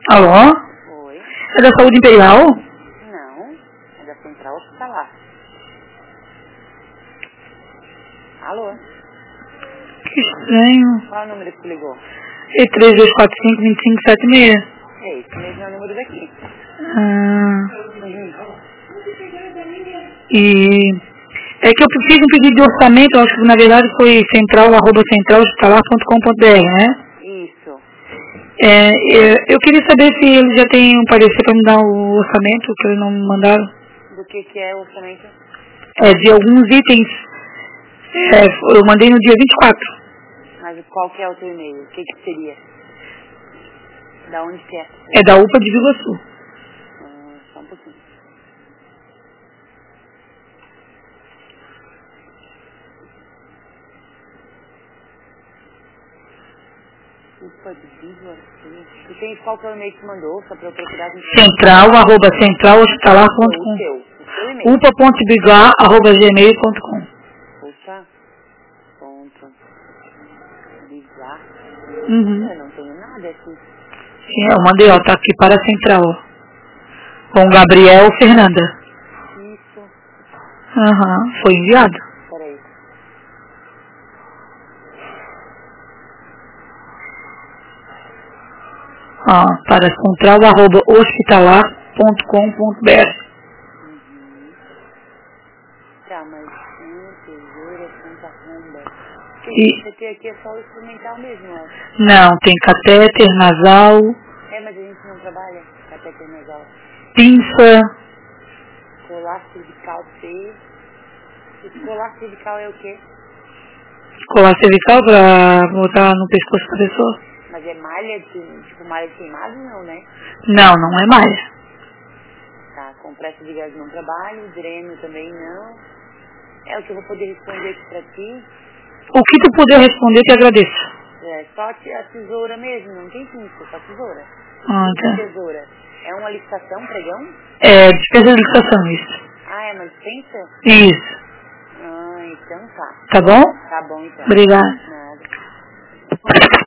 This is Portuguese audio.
Alô? Oi. É da Saúde Imperial? Não, é da Central Hospitalar. Alô? Que estranho. Qual é o número que tu ligou? É 3245-2576. É esse mesmo é o número daqui. Ah, e é que eu fiz um pedido de orçamento, eu acho que na verdade foi central@centralhospitalar.com.br, né? Isso. Eu queria saber se eles já têm um parecer para me dar o orçamento, que eles não me mandaram. Do que é o orçamento? De alguns itens. Eu mandei no dia 24. Mas qual que é o teu e-mail? O que seria? Da onde que é? É da UPA de Vila Sul. Só um pouquinho. Ufa, de Vila Sul. Tu tem qual que é o e-mail que tu mandou? Só pra eu procurar no central@centralhospitalar.com. o teu e-mail. upa.bigar@gmail.com. Ufa. Ponto. Bizarro. Uhum. Eu não tenho nada aqui. Sim, eu mandei, ó, tá aqui para a central, ó. Com Gabriel Fernanda. Isso. Aham, foi enviado. Peraí. Ó, para central@hospitalar.com.br. Tá, mas tesoura, Santa Romba. E Você tem aqui é só o instrumental mesmo, ó. não, tem catéter nasal, É, mas a gente não trabalha catéter nasal. pinça, Colar cervical C. Esse colar cervical é o quê? colar cervical para botar no pescoço da pessoa. Mas é malha, tipo malha de queimado? Não, né? Não, não é mais. Tá, compressa de gás não trabalho, dreno também não. É o que eu vou poder responder aqui pra ti. O que tu puder responder, eu te agradeço. É só a tesoura mesmo, não tem pinça, só tesoura. Ah, O que é tá. tesoura? É uma licitação, pregão? É, despesa de licitação, isso. Ah, é uma dispensa? Isso. Ah, então tá. Tá bom? Tá bom então. Obrigada. Nada.